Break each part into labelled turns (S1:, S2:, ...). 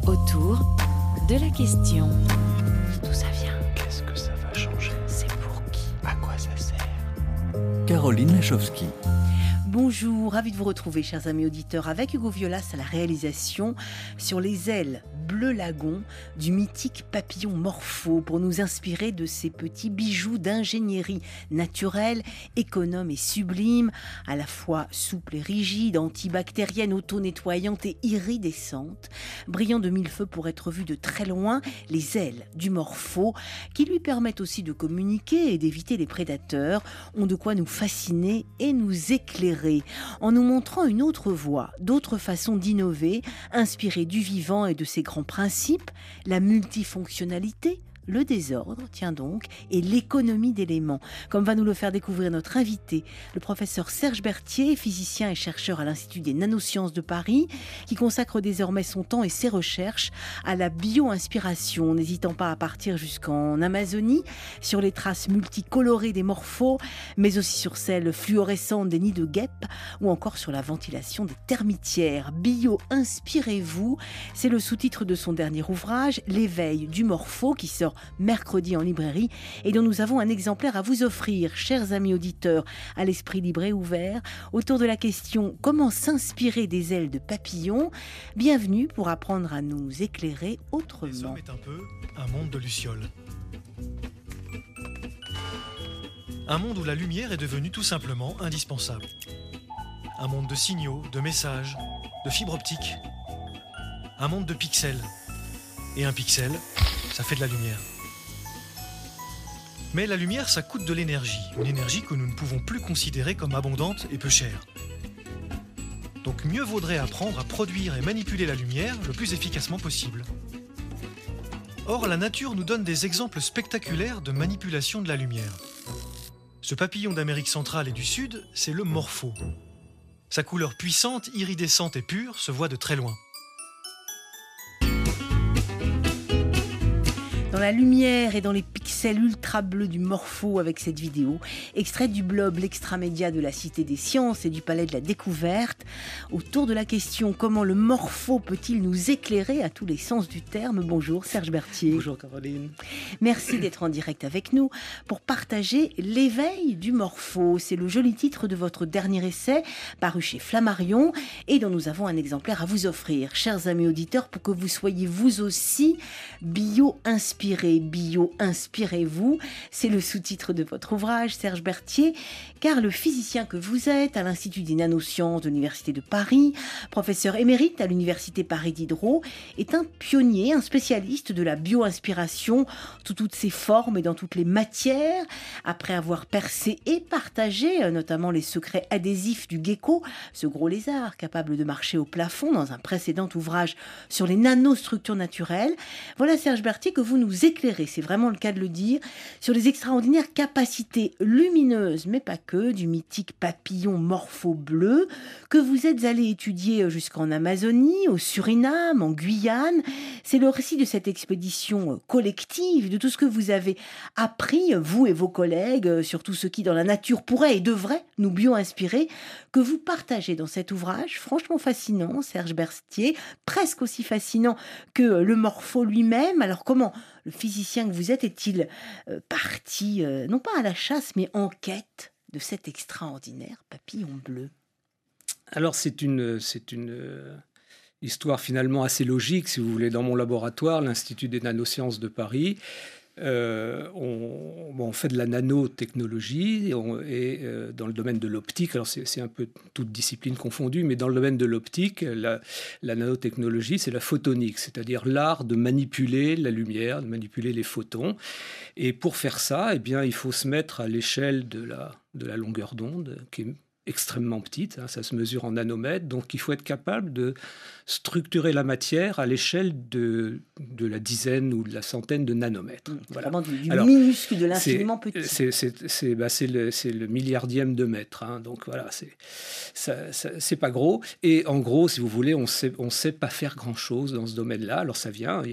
S1: Autour de la question. D'où ça vient?
S2: Qu'est-ce que ça va changer?
S1: C'est pour qui?
S2: À quoi ça sert?
S3: Caroline Lachowski.
S4: Bonjour, ravi de vous retrouver, chers amis auditeurs, avec Hugo Violas à la réalisation sur les ailes bleu lagon du mythique papillon Morpho pour nous inspirer de ces petits bijoux d'ingénierie naturelle, économe et sublime, à la fois souple et rigide, antibactérienne, auto-nettoyante et iridescente, brillant de mille feux pour être vu de très loin, les ailes du Morpho, qui lui permettent aussi de communiquer et d'éviter les prédateurs, ont de quoi nous fasciner et nous éclairer, en nous montrant une autre voie, d'autres façons d'innover, inspirées du vivant et de ses grands principes, la multifonctionnalité, le désordre, tiens donc, et l'économie d'éléments, comme va nous le faire découvrir notre invité, le professeur Serge Berthier, physicien et chercheur à l'Institut des Nanosciences de Paris, qui consacre désormais son temps et ses recherches à la bio-inspiration, n'hésitant pas à partir jusqu'en Amazonie, sur les traces multicolorées des morphos, mais aussi sur celles fluorescentes des nids de guêpes, ou encore sur la ventilation des termitières. Bio-inspirez-vous, c'est le sous-titre de son dernier ouvrage, L'éveil du morpho, qui sort mercredi en librairie et dont nous avons un exemplaire à vous offrir, chers amis auditeurs, à l'esprit libre et ouvert, autour de la question comment s'inspirer des ailes de papillon. Bienvenue pour apprendre à nous éclairer
S2: Les
S4: autrement.
S2: hommes est un peu un monde de lucioles. Un monde où la lumière est devenue tout simplement indispensable. Un monde de signaux, de messages, de fibres optiques. Un monde de pixels. Et un pixel, ça fait de la lumière. Mais la lumière, ça coûte de l'énergie. Une énergie que nous ne pouvons plus considérer comme abondante et peu chère. Donc mieux vaudrait apprendre à produire et manipuler la lumière le plus efficacement possible. Or, la nature nous donne des exemples spectaculaires de manipulation de la lumière. Ce papillon d'Amérique centrale et du Sud, c'est le morpho. Sa couleur puissante, iridescente et pure se voit de très loin.
S4: Dans la lumière et dans les pixels ultra bleus du Morpho avec cette vidéo, extrait du blog L'Extramédia de la Cité des Sciences et du Palais de la Découverte, autour de la question comment le Morpho peut-il nous éclairer à tous les sens du terme. Bonjour Serge Berthier.
S5: Bonjour Caroline.
S4: Merci d'être en direct avec nous pour partager l'éveil du Morpho. C'est le joli titre de votre dernier essai paru chez Flammarion et dont nous avons un exemplaire à vous offrir, chers amis auditeurs, pour que vous soyez vous aussi bio-inspirés. Bio-inspirez-vous, c'est le sous-titre de votre ouvrage, Serge Berthier, car le physicien que vous êtes à l'Institut des Nanosciences de l'Université de Paris, professeur émérite à l'Université Paris Diderot, est un pionnier, un spécialiste de la bio-inspiration sous toutes ses formes et dans toutes les matières. Après avoir percé et partagé notamment les secrets adhésifs du gecko, ce gros lézard capable de marcher au plafond dans un précédent ouvrage sur les nanostructures naturelles, voilà Serge Berthier que vous nous éclairer, c'est vraiment le cas de le dire, sur les extraordinaires capacités lumineuses, mais pas que, du mythique papillon Morpho bleu, que vous êtes allé étudier jusqu'en Amazonie, au Suriname, en Guyane. C'est le récit de cette expédition collective, de tout ce que vous avez appris, vous et vos collègues, sur tout ce qui dans la nature pourrait et devrait nous bio-inspirer, que vous partagez dans cet ouvrage, franchement fascinant, Serge Berthier, presque aussi fascinant que le Morpho lui-même. Alors comment le physicien que vous êtes est-il parti, non pas à la chasse, mais en quête de cet extraordinaire papillon bleu?
S5: Alors c'est une histoire finalement assez logique, si vous voulez. Dans mon laboratoire, l'Institut des Nanosciences de Paris, on fait de la nanotechnologie et dans le domaine de l'optique. Alors c'est un peu toute discipline confondue, mais dans le domaine de l'optique, la nanotechnologie, c'est la photonique, c'est-à-dire l'art de manipuler la lumière, de manipuler les photons. Et pour faire ça, eh bien, il faut se mettre à l'échelle de la longueur d'onde, qui est extrêmement petite, ça se mesure en nanomètres, donc il faut être capable de structurer la matière à l'échelle de la dizaine ou de la centaine de nanomètres.
S4: Voilà. Vraiment du minuscule, de l'infiniment petit.
S5: C'est le milliardième de mètre, donc voilà, c'est pas gros. Et en gros, si vous voulez, on sait pas faire grand-chose dans ce domaine-là. Alors ça vient, il y a des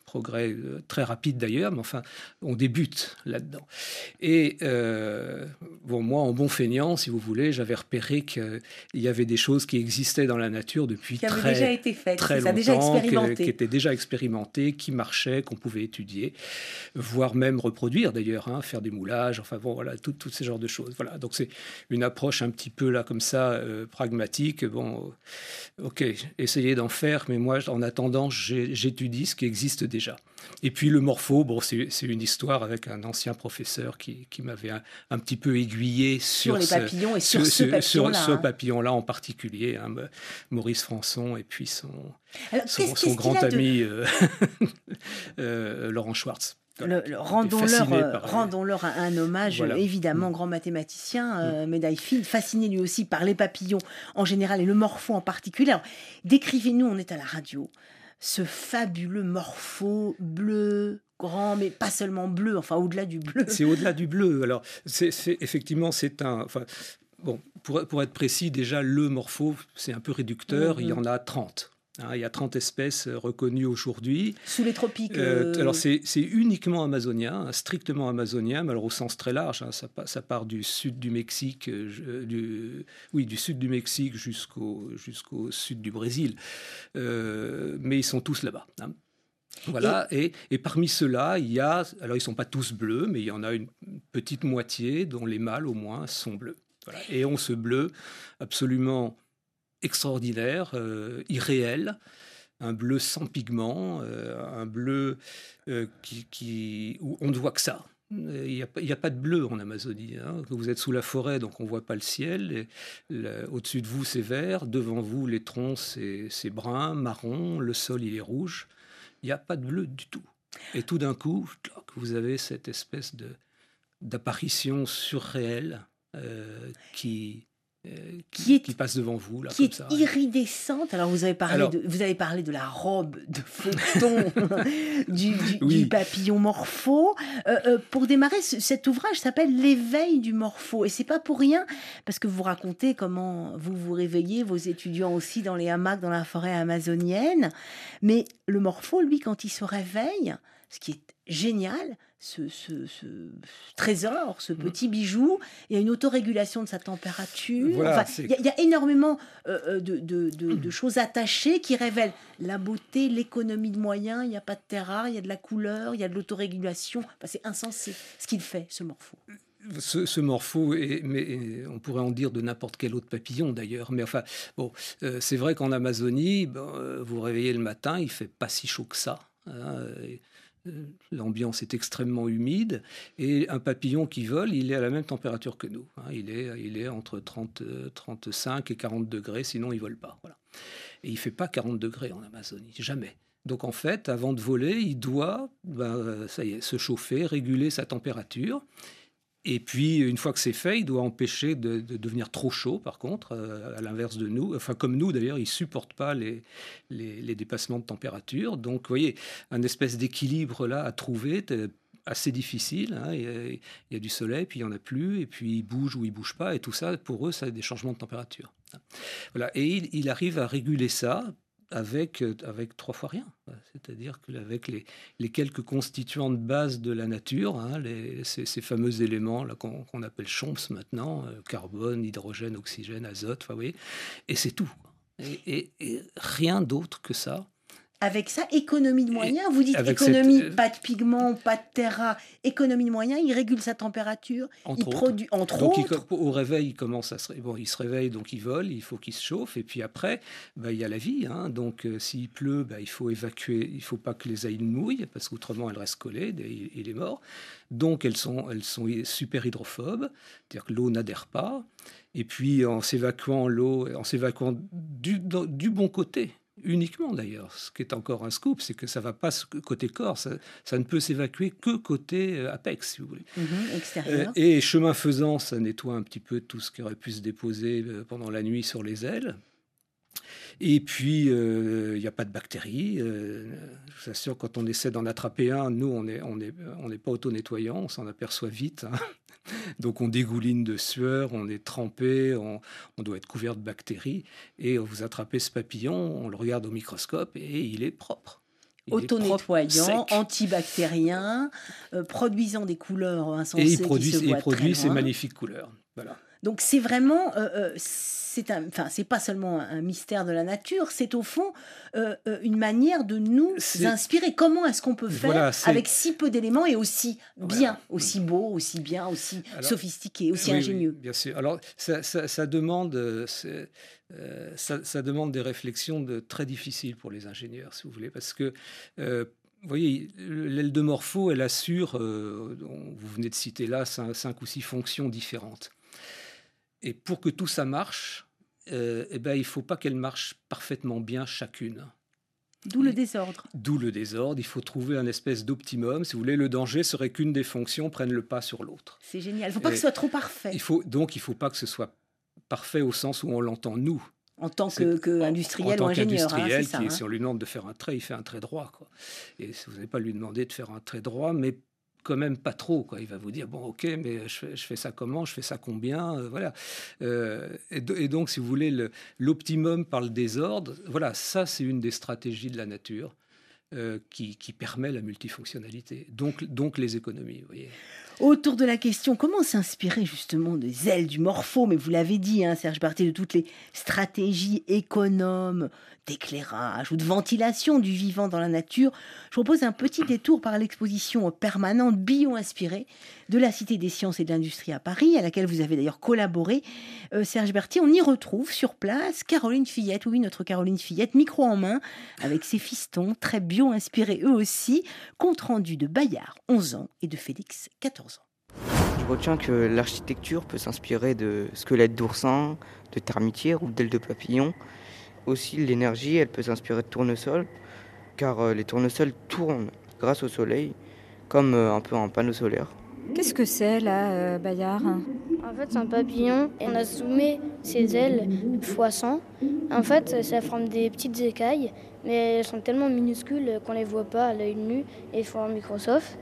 S5: progrès très rapide d'ailleurs, mais enfin, on débute là-dedans. Et moi, en bon feignant, si vous voulez, j'avais repéré qu'il y avait des choses qui existaient dans la nature depuis très longtemps, qui étaient déjà expérimentées, qui marchaient, qu'on pouvait étudier, voire même reproduire d'ailleurs, faire des moulages, enfin bon, voilà, tous ces genres de choses. Voilà, donc c'est une approche un petit peu là comme ça, pragmatique. Bon, ok, essayez d'en faire, mais moi, en attendant, j'étudie ce qui existe déjà. Et puis le morpho, bon, c'est une histoire avec un ancien professeur qui m'avait un petit peu aiguillé sur
S4: les papillons et sur ce
S5: papillon-là en particulier, Maurice Françon et puis son grand ami Laurent Schwartz.
S4: Rendons-leur un hommage,
S5: voilà.
S4: Évidemment, grand mathématicien, médaille Fields, fasciné lui aussi par les papillons en général et le morpho en particulier. Alors, décrivez-nous, on est à la radio, ce fabuleux morpho bleu, grand, mais pas seulement bleu, enfin au-delà du bleu.
S5: C'est au-delà du bleu. Alors, effectivement, bon, pour être précis, déjà, le morpho, c'est un peu réducteur, il y en a 30. Il y a 30 espèces reconnues aujourd'hui.
S4: Sous les tropiques
S5: Alors, c'est uniquement amazonien, strictement amazonien, mais alors au sens très large. Ça part du sud du Mexique, du sud du Mexique jusqu'au sud du Brésil. Mais ils sont tous là-bas. Voilà, et parmi ceux-là, alors ils ne sont pas tous bleus, mais il y en a une petite moitié dont les mâles au moins sont bleus. Voilà. Et ont ce bleu absolument extraordinaire, irréel, un bleu sans pigment, un bleu où on ne voit que ça. Il n'y a pas de bleu en Amazonie. Vous êtes sous la forêt, donc on ne voit pas le ciel. Au-dessus de vous, c'est vert. Devant vous, les troncs, c'est brun, marron. Le sol, il est rouge. Il n'y a pas de bleu du tout. Et tout d'un coup, vous avez cette espèce d'apparition surréelle qui passe devant vous, là,
S4: qui
S5: comme
S4: est
S5: ça.
S4: iridescente. Alors vous avez parlé de la robe de photon du papillon morpho. Pour démarrer, cet ouvrage s'appelle L'éveil du morpho, et c'est pas pour rien, parce que vous racontez comment vous vous réveillez, vos étudiants aussi dans les hamacs dans la forêt amazonienne. Mais le morpho, lui, quand il se réveille, ce qui est génial, ce trésor, ce petit bijou, il y a une autorégulation de sa température.
S5: Voilà,
S4: il y a énormément de choses attachées qui révèlent la beauté, l'économie de moyens. Il n'y a pas de terre rare, il y a de la couleur, il y a de l'autorégulation. C'est insensé ce qu'il fait, ce morpho.
S5: Ce morpho, mais on pourrait en dire de n'importe quel autre papillon d'ailleurs. Mais enfin, bon, c'est vrai qu'en Amazonie, vous vous réveillez le matin, il ne fait pas si chaud que ça. L'ambiance est extrêmement humide et un papillon qui vole, il est à la même température que nous. Il est entre 35 et 40 degrés, sinon il ne vole pas. Voilà. Et il ne fait pas 40 degrés en Amazonie, jamais. Donc en fait, avant de voler, il doit se chauffer, réguler sa température. Et puis, une fois que c'est fait, il doit empêcher de devenir trop chaud, par contre, à l'inverse de nous. Enfin, comme nous, d'ailleurs, ils ne supportent pas les dépassements de température. Donc, vous voyez, un espèce d'équilibre là à trouver, assez difficile. Il y a du soleil, puis il n'y en a plus, et puis ils bougent ou ils ne bougent pas. Et tout ça, pour eux, ça a des changements de température. Voilà. Et il arrive à réguler ça avec 3 fois rien. C'est-à-dire qu'avec les quelques constituants de base de la nature, ces fameux éléments là, qu'on appelle CHOMPS maintenant, carbone, hydrogène, oxygène, azote, vous voyez, et c'est tout. Et rien d'autre que ça.
S4: Avec ça, économie de moyens, vous dites économie, pas de pigments, pas de terre rare, économie de moyens, il régule sa température, il produit, entre autres.
S5: Au réveil, il se réveille, donc il vole, il faut qu'il se chauffe, et puis après, il y a la vie. Donc s'il pleut, il faut évacuer, il ne faut pas que les ailes mouillent, parce qu'autrement elles restent collées, il est mort. Donc elles sont super hydrophobes, c'est-à-dire que l'eau n'adhère pas, et puis en s'évacuant du bon côté, uniquement d'ailleurs. Ce qui est encore un scoop, c'est que ça ne va pas côté corps, ça ne peut s'évacuer que côté apex, si vous voulez.
S4: Extérieur.
S5: Et chemin faisant, ça nettoie un petit peu tout ce qui aurait pu se déposer pendant la nuit sur les ailes. Et puis, il n'y a pas de bactéries. Je vous assure, quand on essaie d'en attraper un, nous, on n'est pas auto-nettoyant, on s'en aperçoit vite. Donc, on dégouline de sueur, on est trempé, on doit être couvert de bactéries. Et vous attrapez ce papillon, on le regarde au microscope et il est propre.
S4: Auto-nettoyant, antibactérien, produisant des couleurs insensées qui se voient très loin.
S5: Et il produit ces magnifiques couleurs. Voilà.
S4: Donc c'est vraiment, c'est pas seulement un mystère de la nature, c'est au fond une manière de nous inspirer. Comment est-ce qu'on peut faire avec si peu d'éléments et aussi bien, aussi beau, aussi bien, aussi sophistiqué, aussi ingénieux.
S5: Oui, bien sûr. Alors ça demande des réflexions très difficiles pour les ingénieurs, si vous voulez, parce que vous voyez, l'aile de Morpho, elle assure, vous venez de citer là, 5 ou 6 fonctions différentes. Et pour que tout ça marche, il ne faut pas qu'elle marche parfaitement bien chacune.
S4: D'où le désordre.
S5: D'où le désordre. Il faut trouver un espèce d'optimum. Si vous voulez, le danger serait qu'une des fonctions prenne le pas sur l'autre.
S4: C'est génial. Il ne faut pas que ce soit trop parfait.
S5: Il ne faut pas que ce soit parfait au sens où on l'entend nous.
S4: En tant qu'industriel ou ingénieur.
S5: Si on lui demande de faire un trait, il fait un trait droit, quoi. Et vous n'allez pas lui demander de faire un trait droit, mais quand même pas trop, quoi. Il va vous dire, bon, ok, mais je fais ça comment, je fais ça combien, voilà. Et donc, si vous voulez, l'optimum par le désordre, voilà, ça, c'est une des stratégies de la nature qui permet la multifonctionnalité, donc les économies, vous voyez.
S4: Autour de la question, comment s'inspirer justement des ailes du Morpho, mais vous l'avez dit, Serge Berthier, de toutes les stratégies économes d'éclairage ou de ventilation du vivant dans la nature, je propose un petit détour par l'exposition permanente bio-inspirée de la Cité des Sciences et de l'Industrie à Paris, à laquelle vous avez d'ailleurs collaboré. Serge Berthier, on y retrouve sur place Caroline Fillette, oui, notre Caroline Fillette, micro en main, avec ses fistons, très bio-inspirés eux aussi, compte rendu de Bayard, 11 ans, et de Félix, 14 ans.
S6: Je retiens que l'architecture peut s'inspirer de squelettes d'oursins, de termitières ou d'ailes de papillons. Aussi, l'énergie, elle peut s'inspirer de tournesols, car les tournesols tournent grâce au soleil, comme un peu un panneau solaire.
S7: Qu'est-ce que c'est, là, Bayard ?
S8: En fait, c'est un papillon. On a zoomé ses ailes x100. En fait, ça forme des petites écailles, mais elles sont tellement minuscules qu'on ne les voit pas à l'œil nu. Et il faut un Microsoft.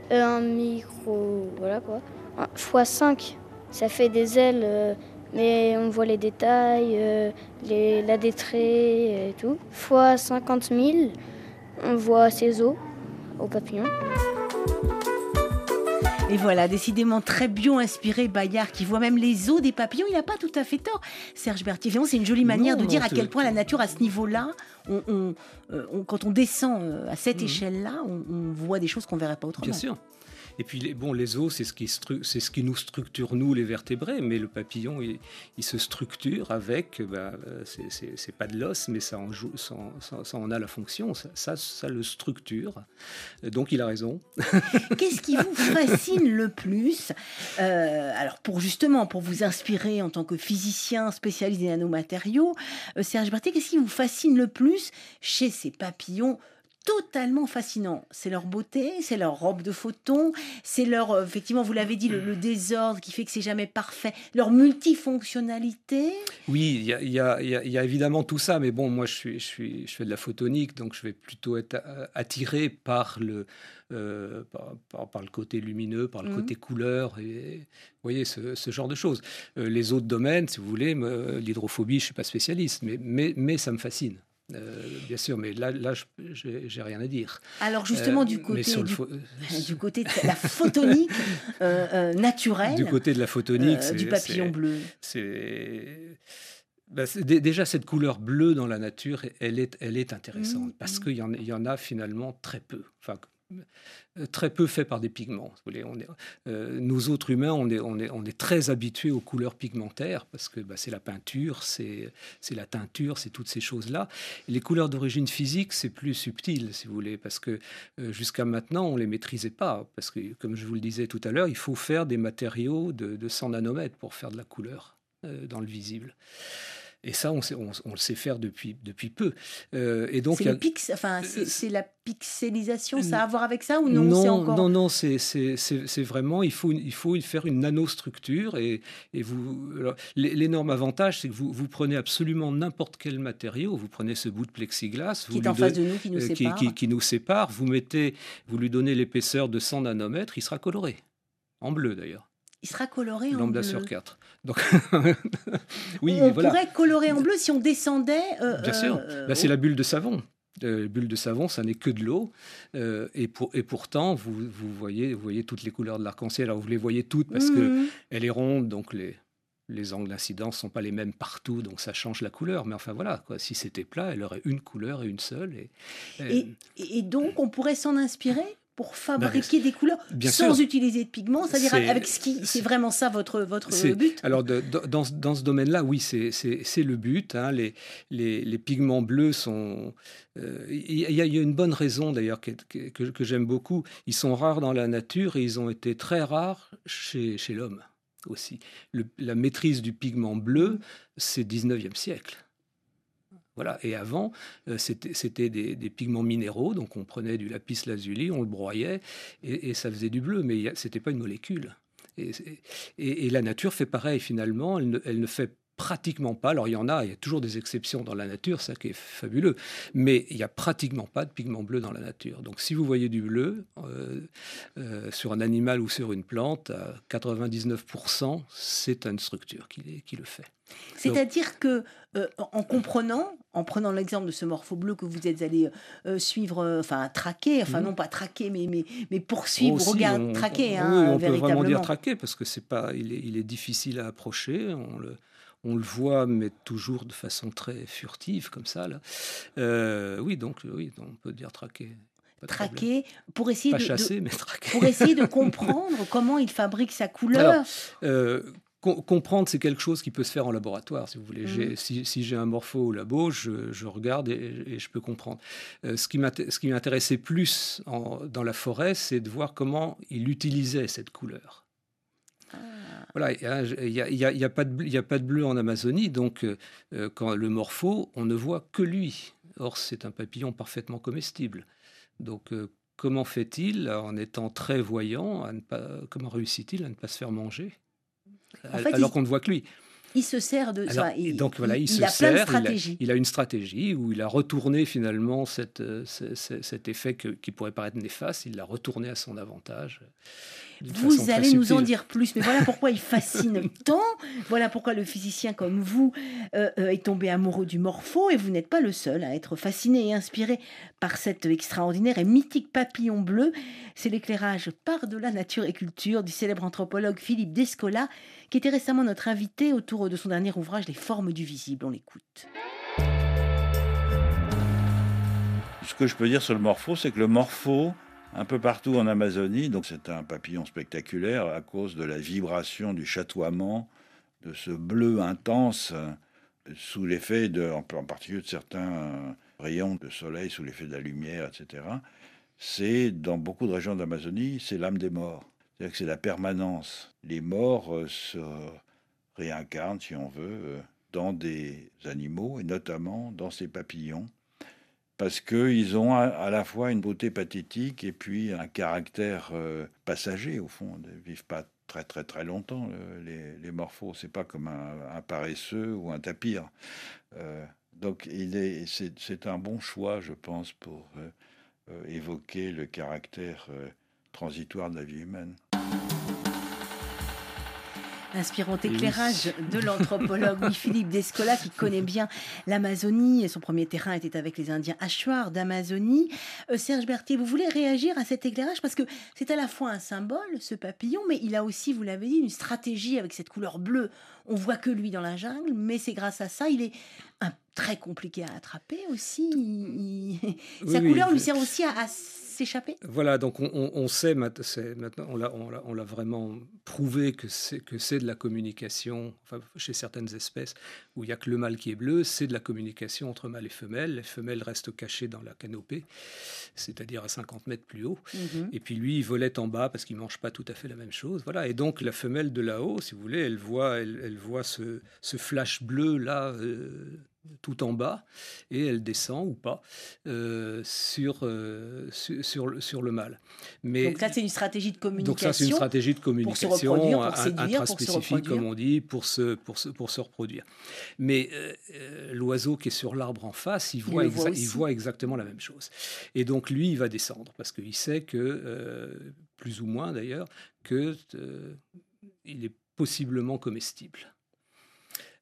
S8: Voilà quoi. x5, ça fait des ailes, mais on voit les détails, la détrait et tout. Fois 50 000, on voit ses os au papillon.
S4: Et voilà, décidément très bio-inspiré Bayard, qui voit même les os des papillons. Il n'a pas tout à fait tort, Serge Berthier. C'est une jolie manière de dire à quel point la nature, à ce niveau-là, quand on descend à cette échelle-là, on voit des choses qu'on ne verrait pas autrement.
S5: Bien sûr. Et puis, les os, c'est ce qui nous structure, nous, les vertébrés. Mais le papillon, il se structure avec, c'est pas de l'os, mais ça en a la fonction. Ça le structure. Donc, il a raison.
S4: Qu'est-ce qui vous fascine le plus ? Alors, pour vous inspirer en tant que physicien spécialiste des nanomatériaux, Serge Berthier, qu'est-ce qui vous fascine le plus chez ces papillons totalement fascinant? C'est leur beauté, c'est leur robe de photon, c'est leur, effectivement, vous l'avez dit, le désordre qui fait que c'est jamais parfait, leur multifonctionnalité.
S5: Oui, il y a évidemment tout ça, mais bon, moi je fais de la photonique, donc je vais plutôt être attiré par le côté lumineux, par le côté couleur, et vous voyez, ce genre de choses. Les autres domaines, si vous voulez, l'hydrophobie, je ne suis pas spécialiste, mais ça me fascine. Bien sûr, mais là j'ai rien à dire.
S4: Alors justement, du côté de la photonique naturelle,
S5: du côté de la photonique,
S4: du papillon bleu.
S5: Déjà, cette couleur bleue dans la nature, elle est intéressante parce qu'il y en a finalement très peu. Enfin, très peu fait par des pigments. Nous autres humains, on est très habitués aux couleurs pigmentaires parce que c'est la peinture, c'est la teinture, c'est toutes ces choses-là. Et les couleurs d'origine physique, c'est plus subtil, si vous voulez, parce que jusqu'à maintenant, on les maîtrisait pas. Parce que, comme je vous le disais tout à l'heure, il faut faire des matériaux de 100 nanomètres pour faire de la couleur dans le visible. Et ça, on le sait faire depuis peu. Et donc,
S4: c'est la pixelisation, ça a à voir avec ça ou non?
S5: Non, c'est vraiment, il faut faire une nanostructure. Et l'énorme avantage, c'est que vous prenez absolument n'importe quel matériau, vous prenez ce bout de plexiglas,
S4: qui est en face de nous,
S5: qui nous sépare, vous lui donnez l'épaisseur de 100 nanomètres, il sera coloré, en bleu d'ailleurs.
S4: Il sera coloré en bleu.
S5: Lambda sur 4. Donc,
S4: oui, on pourrait colorer en bleu si on descendait.
S5: Bien sûr. Là, c'est la bulle de savon. Bulle de savon, ça n'est que de l'eau. Et pourtant, vous voyez toutes les couleurs de l'arc-en-ciel. Alors, vous les voyez toutes parce qu'elle est ronde, donc les angles d'incidence ne sont pas les mêmes partout, donc ça change la couleur. Mais enfin, voilà, quoi. Si c'était plat, elle aurait une couleur et une seule.
S4: Et donc, on pourrait s'en inspirer pour fabriquer des couleurs sans
S5: sûr.
S4: Utiliser de pigments, c'est-à-dire avec ski. C'est vraiment ça votre but?
S5: Alors, dans ce domaine-là, oui, c'est le but. Hein. Les pigments bleus sont... Il y a une bonne raison, d'ailleurs, que j'aime beaucoup. Ils sont rares dans la nature et ils ont été très rares chez l'homme aussi. La maîtrise du pigment bleu, c'est 19e siècle. Voilà. Et avant, c'était des pigments minéraux, donc on prenait du lapis lazuli, on le broyait, et ça faisait du bleu, mais ce n'était pas une molécule. Et la nature fait pareil, finalement, elle ne fait pratiquement pas, alors il y a toujours des exceptions dans la nature, ça qui est fabuleux, mais il n'y a pratiquement pas de pigment bleu dans la nature. Donc si vous voyez du bleu sur un animal ou sur une plante, à 99%, c'est une structure qui le fait.
S4: C'est-à-dire que en prenant l'exemple de ce morpho bleu que vous êtes allé suivre, traquer, non pas traquer, mais poursuivre, traquer.
S5: Oui, on peut vraiment dire traquer parce que il est difficile à approcher. On le voit, mais toujours de façon très furtive, comme ça. Là. Donc on peut dire traquer.
S4: Traquer pour essayer
S5: pas chasser, mais traquer.
S4: Pour essayer de comprendre comment il fabrique sa couleur.
S5: Alors, comprendre, c'est quelque chose qui peut se faire en laboratoire, si vous voulez. Si j'ai un morpho au labo, je regarde et je peux comprendre. Ce qui m'intéressait plus dans la forêt, c'est de voir comment il utilisait cette couleur. Voilà, il n'y a pas de bleu en Amazonie, donc quand le morpho, on ne voit que lui. Or, c'est un papillon parfaitement comestible. Donc, comment fait-il, en étant très voyant, comment réussit-il à ne pas se faire manger alors qu'on ne voit que lui?
S4: Il se sert de ça.
S5: Il a plein de stratégies. Il a une stratégie où il a retourné finalement cet effet qui pourrait paraître néfaste, il l'a retourné à son avantage.
S4: Vous allez nous en dire plus, mais voilà pourquoi il fascine tant. Voilà pourquoi le physicien comme vous est tombé amoureux du morpho, et vous n'êtes pas le seul à être fasciné et inspiré par cet extraordinaire et mythique papillon bleu. C'est l'éclairage par de la nature et culture du célèbre anthropologue Philippe Descola, qui était récemment notre invité autour de son dernier ouvrage Les formes du visible. On l'écoute.
S9: Ce que je peux dire sur le morpho, c'est que le morpho, un peu partout en Amazonie, donc c'est un papillon spectaculaire à cause de la vibration, du chatoiement, de ce bleu intense, sous l'effet en particulier de certains rayons de soleil, sous l'effet de la lumière, etc. C'est, dans beaucoup de régions d'Amazonie, c'est l'âme des morts. C'est-à-dire que c'est la permanence. Les morts se réincarnent, si on veut, dans des animaux, et notamment dans ces papillons, parce qu'ils ont à la fois une beauté pathétique et puis un caractère passager, au fond. Ils ne vivent pas très très très longtemps, les morphos. C'est pas comme un paresseux ou un tapir. Donc c'est un bon choix, je pense, pour évoquer le caractère transitoire de la vie humaine.
S4: Inspirant éclairage de l'anthropologue Louis-Philippe Descola, qui connaît bien l'Amazonie, et son premier terrain était avec les Indiens Achuar d'Amazonie. Serge Berthier, vous voulez réagir à cet éclairage parce que c'est à la fois un symbole, ce papillon, mais il a aussi, vous l'avez dit, une stratégie avec cette couleur bleue. On voit que lui dans la jungle, mais c'est grâce à ça, il est très compliqué à attraper aussi. Sa couleur lui sert aussi à s'échapper.
S5: Voilà, donc on sait maintenant, on l'a vraiment prouvé que c'est de la communication, enfin, chez certaines espèces où il n'y a que le mâle qui est bleu, c'est de la communication entre mâle et femelle. Les femelles restent cachées dans la canopée, c'est-à-dire à 50 mètres plus haut. Et puis lui, il volette en bas parce qu'il ne mange pas tout à fait la même chose. Voilà. Et donc la femelle de là-haut, si vous voulez, elle voit ce flash bleu là, tout en bas, et elle descend ou pas sur le mâle. Mais,
S4: donc ça, c'est une stratégie de communication.
S5: Donc ça, c'est une stratégie de communication
S4: pour se reproduire, pour séduire,
S5: intraspécifique, comme on dit, pour se reproduire. Mais l'oiseau qui est sur l'arbre en face, il voit exactement la même chose. Et donc lui, il va descendre parce qu'il sait que, plus ou moins d'ailleurs, que il est possiblement comestible.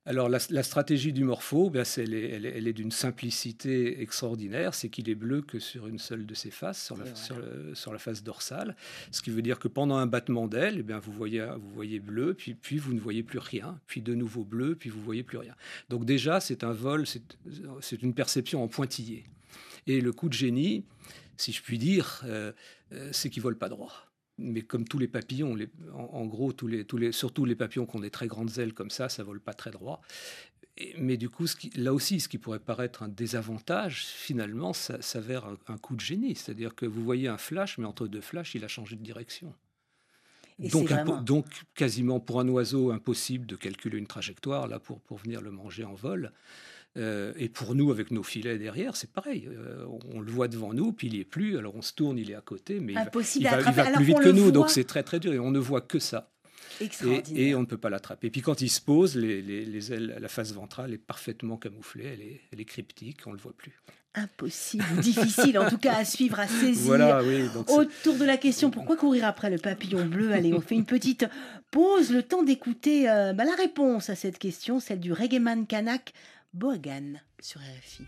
S5: Alors la stratégie du morpho, elle est d'une simplicité extraordinaire, c'est qu'il est bleu que sur une seule de ses faces, sur la face dorsale, ce qui veut dire que pendant un battement d'aile, vous voyez bleu, puis vous ne voyez plus rien, puis de nouveau bleu, puis vous ne voyez plus rien. Donc déjà, c'est un vol, c'est une perception en pointillé. Et le coup de génie, si je puis dire, c'est qu'il ne vole pas droit. Mais comme tous les papillons, en gros, surtout les papillons qui ont des très grandes ailes comme ça ne vole pas très droit. Mais du coup, là aussi, ce qui pourrait paraître un désavantage, finalement, ça s'avère un coup de génie. C'est-à-dire que vous voyez un flash, mais entre deux flashs, il a changé de direction. Donc, quasiment pour un oiseau, impossible de calculer une trajectoire là pour venir le manger en vol. Et pour nous, avec nos filets derrière, c'est pareil. On le voit devant nous, puis il n'y est plus. Alors on se tourne, il est à côté, mais il va plus vite que nous. Donc c'est très très dur et on ne voit que ça. Et on ne peut pas l'attraper. Et puis quand il se pose, les ailes, la face ventrale est parfaitement camouflée, elle est cryptique, on ne le voit plus.
S4: Impossible, difficile en tout cas à suivre, à saisir.
S5: Voilà, oui,
S4: autour de la question pourquoi courir après le papillon bleu. Allez, on fait une petite pause, le temps d'écouter la réponse à cette question, celle du reggaeman kanak Boagan sur RFI.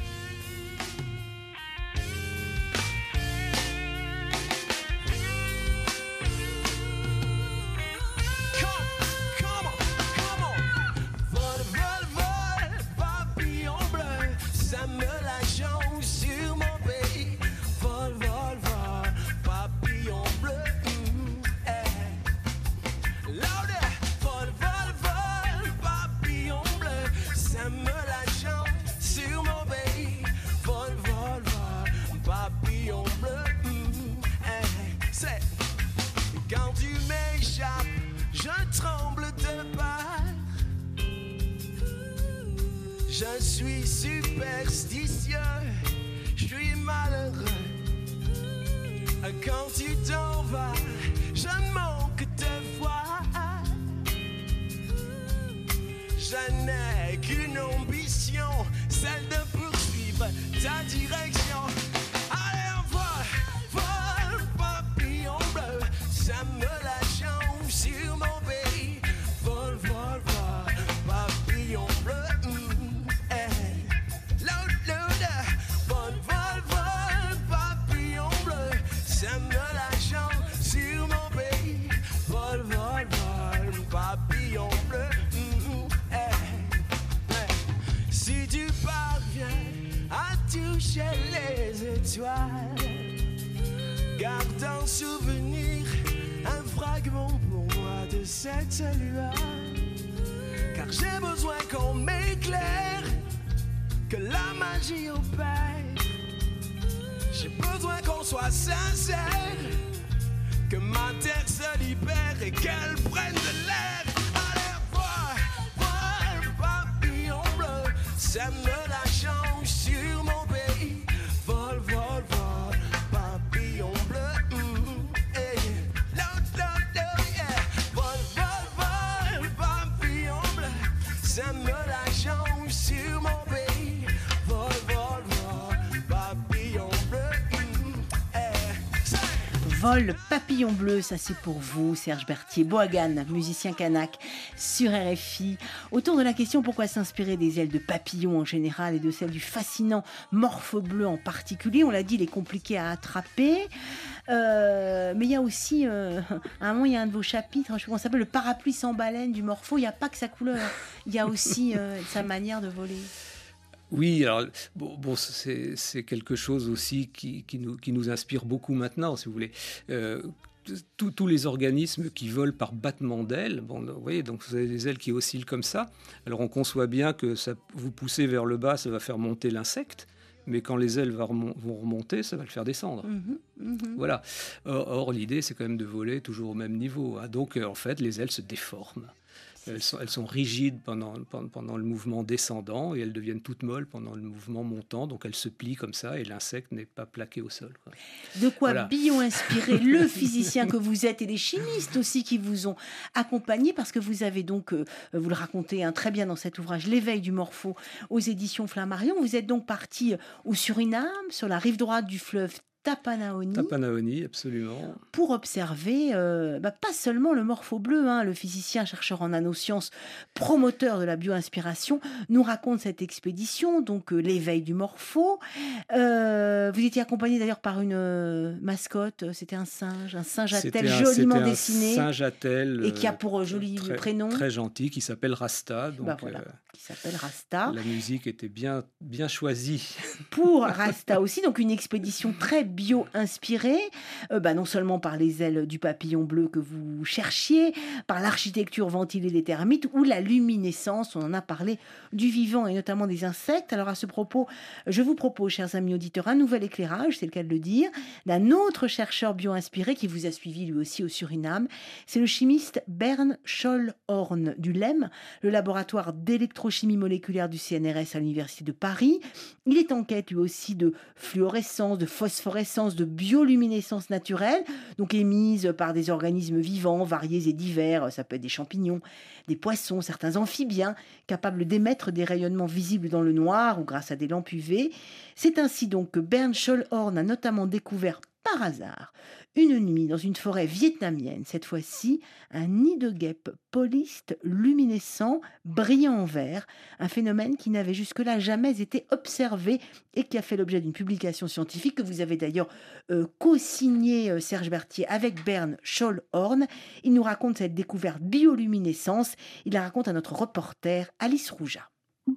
S10: Je suis superstitieux, je suis malheureux. Quand tu t'en vas, je manque de voix. Je n'ai qu'une ambition, celle de poursuivre ta direction. Allez, vol, papillon bleu, ça me la chance sur mon pays. Vol, papillon bleu. Papillon bleu, si tu parviens à toucher les étoiles, garde en souvenir un fragment pour moi de cette lueur. Car j'ai besoin qu'on m'éclaire, que la magie opère. J'ai besoin qu'on soit sincère, que ma terre se libère et qu'elle prenne de l'air. Allez, vol, papillon bleu, sème la chance sur mon pays. Vol, papillon bleu. Vol, papillon bleu, sème la chance sur mon pays. Vol, papillon bleu.
S4: Vol, papillon bleu, ça c'est pour vous, Serge Berthier, Boagan, musicien kanak sur RFI. Autour de la question pourquoi s'inspirer des ailes de papillon en général et de celles du fascinant morpho bleu en particulier. On l'a dit, il est compliqué à attraper. Mais il y a aussi, à un moment, il y a un de vos chapitres, je sais pas comment ça s'appelle, le parapluie sans baleine du morpho. Il n'y a pas que sa couleur, il y a aussi sa manière de voler.
S5: Oui, alors c'est quelque chose aussi qui nous inspire beaucoup maintenant, si vous voulez. Tous les organismes qui volent par battement d'ailes, vous voyez, donc vous avez des ailes qui oscillent comme ça. Alors on conçoit bien que ça, vous poussez vers le bas, ça va faire monter l'insecte, mais quand les ailes vont remonter, ça va le faire descendre. Voilà. Or, l'idée, c'est quand même de voler toujours au même niveau. Hein. Donc, en fait, les ailes se déforment. Elles sont rigides pendant le mouvement descendant et elles deviennent toutes molles pendant le mouvement montant. Donc elles se plient comme ça et l'insecte n'est pas plaqué au sol. Quoi.
S4: De quoi bio-inspirer le physicien que vous êtes et les chimistes aussi qui vous ont accompagné, parce que vous avez donc, vous le racontez très bien dans cet ouvrage, L'éveil du morpho aux éditions Flammarion. Vous êtes donc parti au Suriname, sur la rive droite du fleuve Tapanaoni.
S5: Tapanaoni, absolument.
S4: Pour observer pas seulement le morpho bleu, le physicien, chercheur en nanosciences, promoteur de la bio-inspiration, nous raconte cette expédition, donc l'éveil du morpho. Vous étiez accompagné d'ailleurs par une mascotte, c'était un singe à tel joliment dessiné.
S5: Un singe à tel.
S4: Et qui a pour joli prénom.
S5: Très gentil, qui s'appelle Rasta. Donc,
S4: qui s'appelle Rasta.
S5: La musique était bien choisie.
S4: Pour Rasta aussi, donc une expédition très bio-inspirée, non seulement par les ailes du papillon bleu que vous cherchiez, par l'architecture ventilée des termites ou la luminescence, on en a parlé, du vivant et notamment des insectes. Alors à ce propos, je vous propose, chers amis auditeurs, un nouvel éclairage, c'est le cas de le dire, d'un autre chercheur bio-inspiré qui vous a suivi lui aussi au Suriname. C'est le chimiste Bernd Schollhorn du LEM, le laboratoire d'électrochimie moléculaire du CNRS à l'Université de Paris. Il est en quête lui aussi de fluorescence, de phosphorescence, de bioluminescence naturelle, donc émise par des organismes vivants, variés et divers. Ça peut être des champignons, des poissons, certains amphibiens, capables d'émettre des rayonnements visibles dans le noir ou grâce à des lampes UV. C'est ainsi donc que Bernd Schollhorn a notamment découvert par hasard, une nuit dans une forêt vietnamienne, cette fois-ci, un nid de guêpes polistes luminescents, brillant en vert, un phénomène qui n'avait jusque-là jamais été observé et qui a fait l'objet d'une publication scientifique que vous avez d'ailleurs co-signé, Serge Berthier, avec Bernd Schollhorn. Il nous raconte cette découverte bioluminescence. Il la raconte à notre reporter Alice Rouja.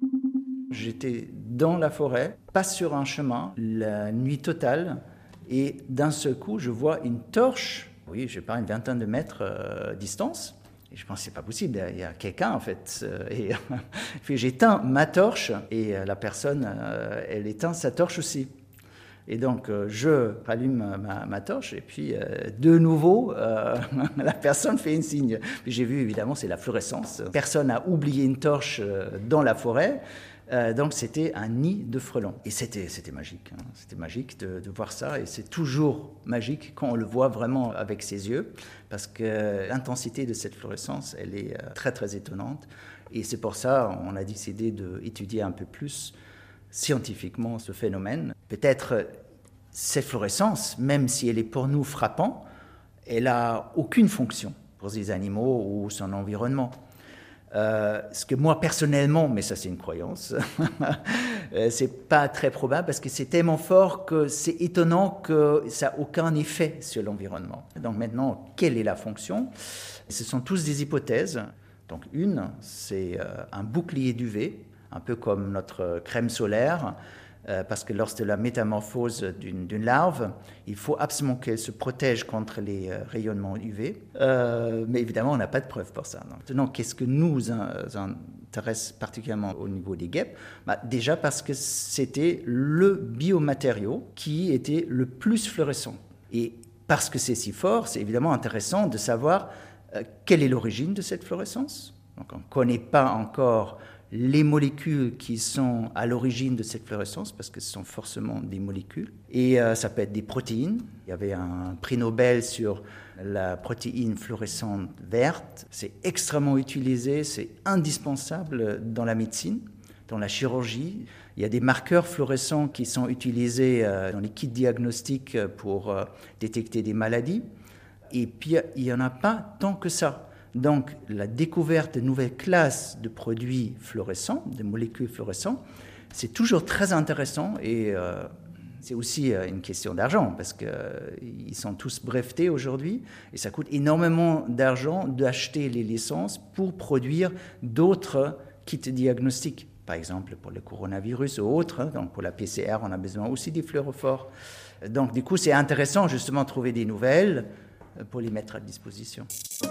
S11: J'étais dans la forêt, pas sur un chemin, la nuit totale. Et d'un seul coup, je vois une torche, oui, je sais pas, une vingtaine de mètres distance. Et je pense, c'est pas possible, il y a quelqu'un en fait. Et puis j'éteins ma torche et la personne, elle éteint sa torche aussi. Et donc, je rallume ma torche et puis de nouveau, la personne fait un signe. Puis j'ai vu, évidemment, c'est la fluorescence. Personne n'a oublié une torche dans la forêt. Donc c'était un nid de frelons. Et c'était magique. C'était magique de voir ça. Et c'est toujours magique quand on le voit vraiment avec ses yeux. Parce que l'intensité de cette fluorescence, elle est très, très étonnante. Et c'est pour ça qu'on a décidé d'étudier un peu plus scientifiquement ce phénomène. Peut-être cette fluorescence, même si elle est pour nous frappante, elle n'a aucune fonction pour ces animaux ou son environnement. Ce que moi personnellement, mais ça c'est une croyance, c'est pas très probable parce que c'est tellement fort que c'est étonnant que ça n'a aucun effet sur l'environnement. Donc maintenant, quelle est la fonction ? Ce sont tous des hypothèses. Donc une, c'est un bouclier d'UV, un peu comme notre crème solaire, parce que lors de la métamorphose d'une larve, il faut absolument qu'elle se protège contre les rayonnements UV. Mais évidemment, on n'a pas de preuves pour ça. Maintenant, qu'est-ce que nous intéresse particulièrement au niveau des guêpes ? Déjà parce que c'était le biomatériau qui était le plus fluorescent. Et parce que c'est si fort, c'est évidemment intéressant de savoir quelle est l'origine de cette fluorescence. Donc, on ne connaît pas encore les molécules qui sont à l'origine de cette fluorescence, parce que ce sont forcément des molécules. Et ça peut être des protéines. Il y avait un prix Nobel sur la protéine fluorescente verte. C'est extrêmement utilisé, c'est indispensable dans la médecine, dans la chirurgie. Il y a des marqueurs fluorescents qui sont utilisés dans les kits diagnostiques pour détecter des maladies. Et puis, il n'y en a pas tant que ça. Donc, la découverte de nouvelles classes de produits fluorescents, de molécules fluorescentes, c'est toujours très intéressant et c'est aussi une question d'argent parce qu'ils sont tous brevetés aujourd'hui et ça coûte énormément d'argent d'acheter les licences pour produire d'autres kits diagnostiques. Par exemple, pour le coronavirus ou autres, donc pour la PCR, on a besoin aussi des fluorophores. Donc, du coup, c'est intéressant justement de trouver des nouvelles pour les mettre à disposition.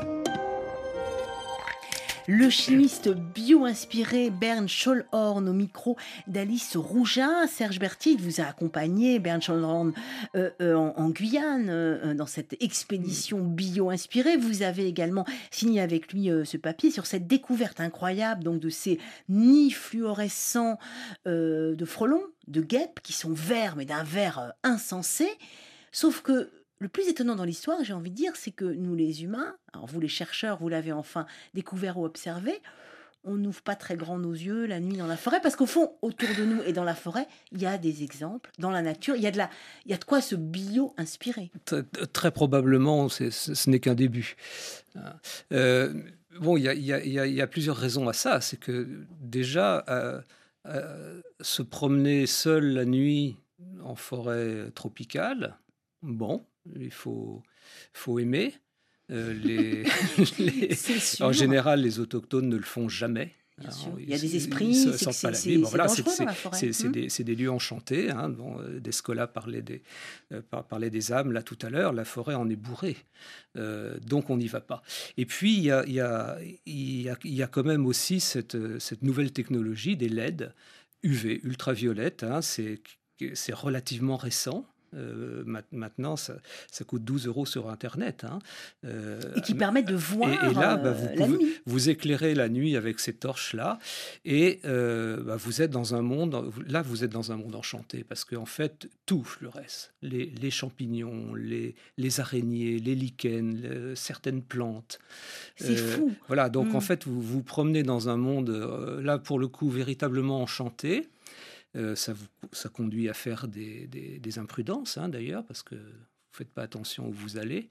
S4: Le chimiste bio-inspiré Bernd Schollhorn au micro d'Alice Rouja. Serge Berthier vous a accompagné, Bernd Schollhorn, en Guyane, dans cette expédition bio-inspirée. Vous avez également signé avec lui ce papier sur cette découverte incroyable donc, de ces nids fluorescents de frelons, de guêpes, qui sont verts, mais d'un vert insensé. Sauf que le plus étonnant dans l'histoire, j'ai envie de dire, c'est que nous les humains, alors vous les chercheurs, vous l'avez enfin découvert ou observé, on n'ouvre pas très grand nos yeux la nuit dans la forêt, parce qu'au fond, autour de nous et dans la forêt, il y a des exemples. Dans la nature, il y a de quoi se bio-inspirer.
S5: Très probablement, ce n'est qu'un début. Bon, il y a plusieurs raisons à ça. C'est que déjà, se promener seul la nuit en forêt tropicale, bon, il faut aimer. En général, les autochtones ne le font jamais.
S4: Bien sûr. Il y a des esprits, c'est dangereux dans la forêt.
S5: C'est des lieux enchantés. Descola parlait des âmes là tout à l'heure. La forêt en est bourrée, donc on n'y va pas. Et puis il y a quand même aussi cette nouvelle technologie des LED UV, ultraviolettes. C'est relativement récent. Maintenant, ça coûte 12 € sur Internet.
S4: Et qui permettent de voir
S5: et là,
S4: la nuit.
S5: Vous éclairez la nuit avec ces torches-là, et vous êtes dans un monde. Là, vous êtes dans un monde enchanté, parce qu'en fait, tout fluoresce. Les champignons, les araignées, les lichens, certaines plantes.
S4: C'est fou.
S5: Voilà, donc en fait, vous vous promenez dans un monde, là, pour le coup, véritablement enchanté. Ça conduit à faire des imprudences, d'ailleurs, parce que vous ne faites pas attention où vous allez.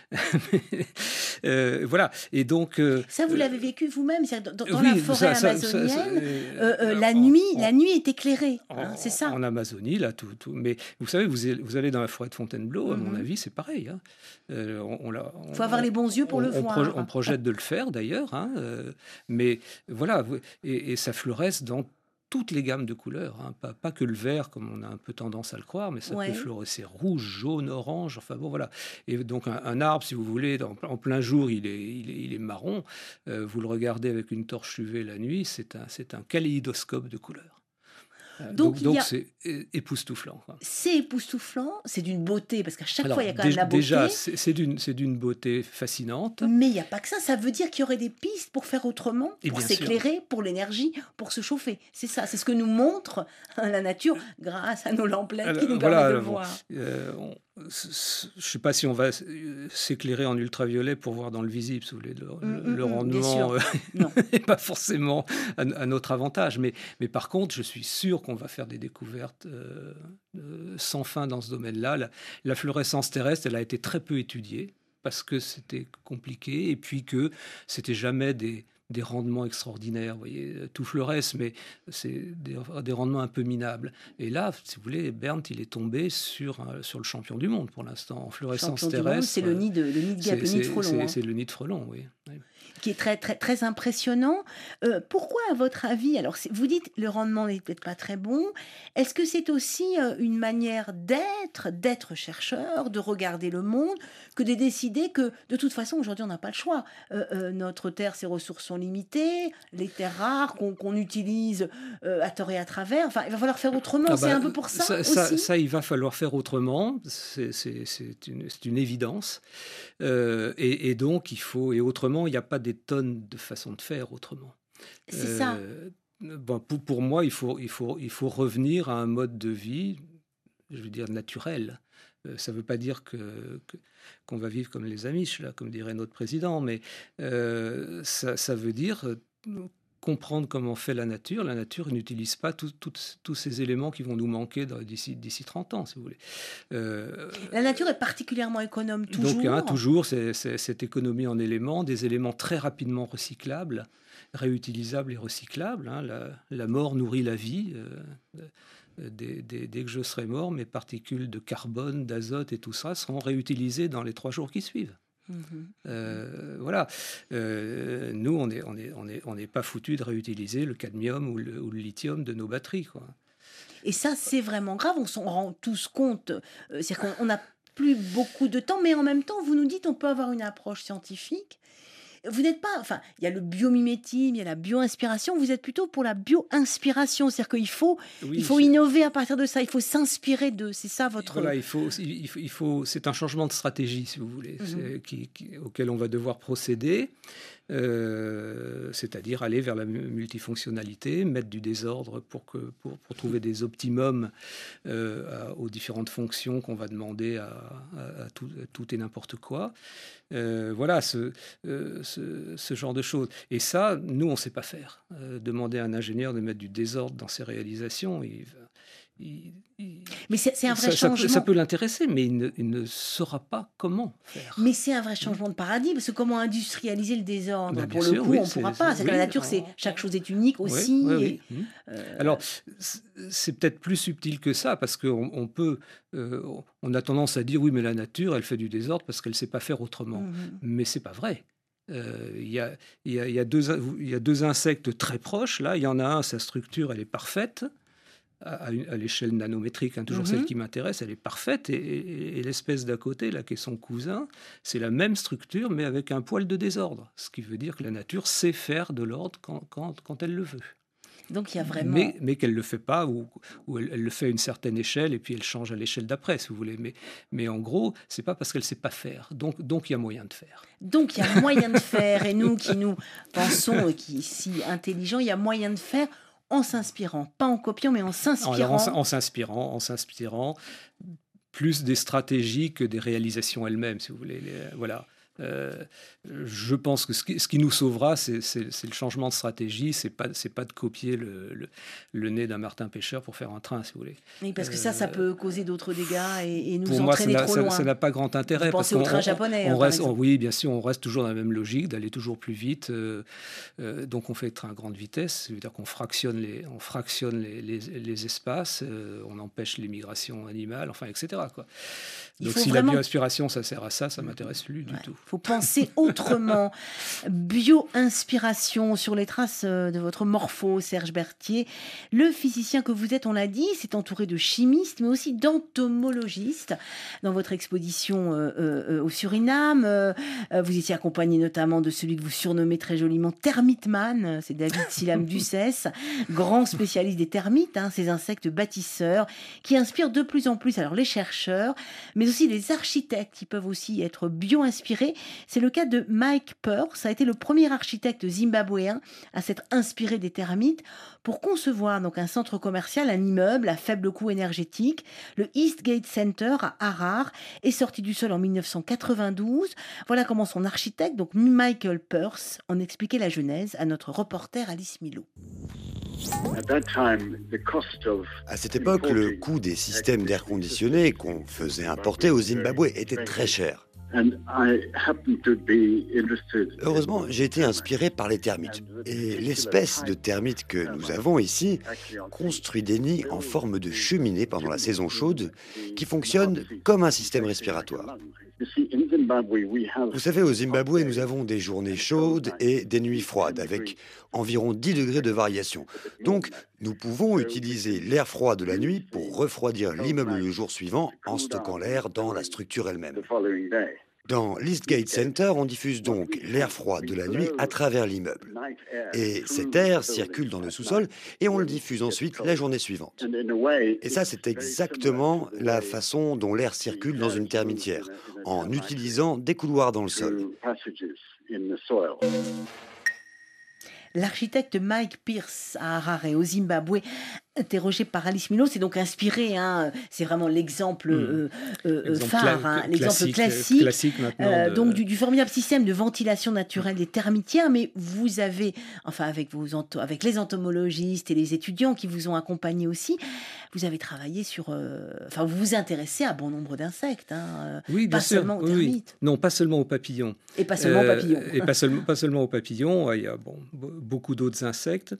S5: Voilà. Et donc,
S4: ça, vous l'avez vécu vous-même, dans la forêt amazonienne, la nuit est éclairée, c'est ça.
S5: En Amazonie, là, tout. Mais vous savez, vous allez dans la forêt de Fontainebleau, à mon avis, c'est pareil.
S4: Il faut avoir les bons yeux pour le voir.
S5: On projette de le faire, d'ailleurs. Mais voilà, et ça fluoresce dans toutes les gammes de couleurs, pas que le vert, comme on a un peu tendance à le croire, mais ça peut fluorescer rouge, jaune, orange, enfin bon, voilà. Et donc un arbre, si vous voulez, en plein jour, il est marron. Vous le regardez avec une torche UV la nuit, c'est un kaléidoscope de couleurs. Donc c'est époustouflant.
S4: C'est époustouflant, c'est d'une beauté, parce qu'à chaque fois, il y a quand même la beauté.
S5: Déjà, c'est d'une beauté fascinante.
S4: Mais il n'y a pas que ça. Ça veut dire qu'il y aurait des pistes pour faire autrement, pour s'éclairer, pour l'énergie, pour se chauffer. C'est ça, c'est ce que nous montre la nature grâce à nos lampes LED qui nous permettent de voir.
S5: Je ne sais pas si on va s'éclairer en ultraviolet pour voir dans le visible, si vous voulez. Le rendement n'est pas forcément à notre avantage. Mais par contre, je suis sûr qu'on va faire des découvertes sans fin dans ce domaine-là. La fluorescence terrestre, elle a été très peu étudiée parce que c'était compliqué et puis que c'était jamais des rendements extraordinaires. Vous voyez, tout fluoresce, mais c'est des rendements un peu minables. Et là, si vous voulez, Berndt, il est tombé sur le champion du monde pour l'instant en fluorescence terrestre.
S4: C'est le nid de guêpe, le nid de frelon.
S5: C'est le nid de frelon, oui.
S4: Qui est très, très, très impressionnant. Pourquoi, à votre avis, alors vous dites le rendement n'est peut-être pas très bon, est-ce que c'est aussi une manière d'être chercheur, de regarder le monde, que de décider que, de toute façon, aujourd'hui, on n'a pas le choix. Notre Terre, ses ressources sont limitées, les terres rares qu'on utilise à tort et à travers, enfin, il va falloir faire autrement, c'est un peu pour ça aussi.
S5: Ça, il va falloir faire autrement, c'est une évidence. Et donc, et autrement, il n'y a pas des tonnes de façons de faire autrement.
S4: C'est ça.
S5: Pour moi, il faut revenir à un mode de vie, je veux dire, naturel. Ça ne veut pas dire qu'on va vivre comme les Amish, là, comme dirait notre président, mais ça veut dire comprendre comment fait la nature. La nature n'utilise pas tous ces éléments qui vont nous manquer d'ici 30 ans, si vous voulez.
S4: La nature est particulièrement économe, toujours.
S5: Donc, toujours, c'est cette économie en éléments, des éléments très rapidement recyclables, réutilisables et recyclables. La mort nourrit la vie. Dès que je serai mort, mes particules de carbone, d'azote et tout ça seront réutilisées dans les 3 jours qui suivent. Voilà. Nous, on n'est pas foutus de réutiliser le cadmium ou le lithium de nos batteries, quoi.
S4: Et ça, c'est vraiment grave. On s'en rend tous compte. C'est-à-dire qu'on n'a plus beaucoup de temps, mais en même temps, vous nous dites, on peut avoir une approche scientifique. Vous n'êtes pas... Enfin, il y a le biomimétisme, il y a la bio-inspiration. Vous êtes plutôt pour la bio-inspiration. C'est-à-dire qu'il faut, innover à partir de ça. Il faut s'inspirer de... C'est ça votre...
S5: Voilà, c'est un changement de stratégie, si vous voulez, auquel on va devoir procéder. c'est-à-dire aller vers la multifonctionnalité, mettre du désordre pour trouver des optimums aux différentes fonctions qu'on va demander à tout et n'importe quoi. Voilà, ce genre de choses. Et ça, nous, on ne sait pas faire. Demander à un ingénieur de mettre du désordre dans ses réalisations,
S4: mais c'est un vrai changement.
S5: Ça peut l'intéresser, mais il ne saura pas comment faire.
S4: Mais c'est un vrai changement de paradigme, parce que comment industrialiser le désordre?
S5: Ben,
S4: pour
S5: bien
S4: le
S5: sûr,
S4: coup,
S5: oui,
S4: on ne pourra pas. C'est que la nature, chaque chose est unique aussi.
S5: Oui. Alors, c'est peut-être plus subtil que ça, parce qu'on peut... on a tendance à dire, oui, mais la nature, elle fait du désordre parce qu'elle ne sait pas faire autrement. Mais ce n'est pas vrai. Il y a deux insectes très proches. Là, il y en a un, sa structure, elle est parfaite. À l'échelle nanométrique, toujours celle qui m'intéresse, elle est parfaite. Et l'espèce d'à côté, là, qui est son cousin, c'est la même structure, mais avec un poil de désordre. Ce qui veut dire que la nature sait faire de l'ordre quand elle le veut.
S4: Donc il y a vraiment...
S5: Mais qu'elle ne le fait pas, ou elle le fait à une certaine échelle, et puis elle change à l'échelle d'après, si vous voulez. Mais en gros, ce n'est pas parce qu'elle ne sait pas faire. Donc il y a moyen de faire.
S4: Donc il y a moyen de faire. Et nous qui nous pensons, qui si intelligents, il y a moyen de faire en s'inspirant. Pas en copiant, mais en s'inspirant.
S5: Alors, en s'inspirant, plus des stratégies que des réalisations elles-mêmes, si vous voulez. Voilà. Je pense que ce qui nous sauvera, c'est le changement de stratégie. C'est pas de copier le nez d'un Martin Pêcheur pour faire un train, si vous voulez.
S4: Oui, parce que ça peut causer d'autres dégâts et nous
S5: pour moi,
S4: entraîner trop loin.
S5: Ça n'a pas grand intérêt.
S4: Pensez au train japonais.
S5: Oui, bien sûr, on reste toujours dans la même logique, d'aller toujours plus vite. Donc on fait le train à grande vitesse, ça veut dire qu'on fractionne les espaces, on empêche les migrations animales, enfin, etc. quoi. Donc si la bio-inspiration, ça sert à ça, ça m'intéresse plus du tout.
S4: Il faut penser autrement. Bio-inspiration sur les traces de votre morpho, Serge Berthier. Le physicien que vous êtes, on l'a dit, s'est entouré de chimistes, mais aussi d'entomologistes. Dans votre exposition au Suriname, vous étiez accompagné notamment de celui que vous surnommez très joliment Termite Man. C'est David Silam Ducès, grand spécialiste des termites, ces insectes bâtisseurs qui inspirent de plus en plus alors les chercheurs, mais aussi les architectes qui peuvent aussi être bio-inspirés. C'est le cas de Mike Peirce, ça a été le premier architecte zimbabwéen à s'être inspiré des termites pour concevoir donc un centre commercial, un immeuble à faible coût énergétique. Le Eastgate Center à Harare est sorti du sol en 1992. Voilà comment son architecte, donc Michael Peirce, en expliquait la genèse à notre reporter Alice Milo.
S12: À cette époque, le coût des systèmes d'air conditionné qu'on faisait importer au Zimbabwe était très cher. Heureusement, j'ai été inspiré par les termites. Et l'espèce de termite que nous avons ici construit des nids en forme de cheminée pendant la saison chaude qui fonctionnent comme un système respiratoire. Vous savez, au Zimbabwe, nous avons des journées chaudes et des nuits froides avec environ 10 degrés de variation. Donc, nous pouvons utiliser l'air froid de la nuit pour refroidir l'immeuble le jour suivant en stockant l'air dans la structure elle-même. Dans l'Eastgate Center, on diffuse donc l'air froid de la nuit à travers l'immeuble. Et cet air circule dans le sous-sol et on le diffuse ensuite la journée suivante. Et ça, c'est exactement la façon dont l'air circule dans une termitière, en utilisant des couloirs dans le sol.
S4: L'architecte Mike Peirce à Harare, au Zimbabwe, interrogé par Alice Milo, c'est donc inspiré, c'est vraiment l'exemple phare, l'exemple classique donc du formidable système de ventilation naturelle des termitières. Mais vous avez, enfin avec les entomologistes et les étudiants qui vous ont accompagné aussi, vous avez travaillé sur, vous vous intéressez à bon nombre d'insectes,
S5: oui, bien
S4: pas
S5: sûr,
S4: seulement aux termites.
S5: Non, pas seulement aux papillons.
S4: Et pas seulement aux papillons.
S5: Et pas seulement aux papillons, il y a beaucoup d'autres insectes.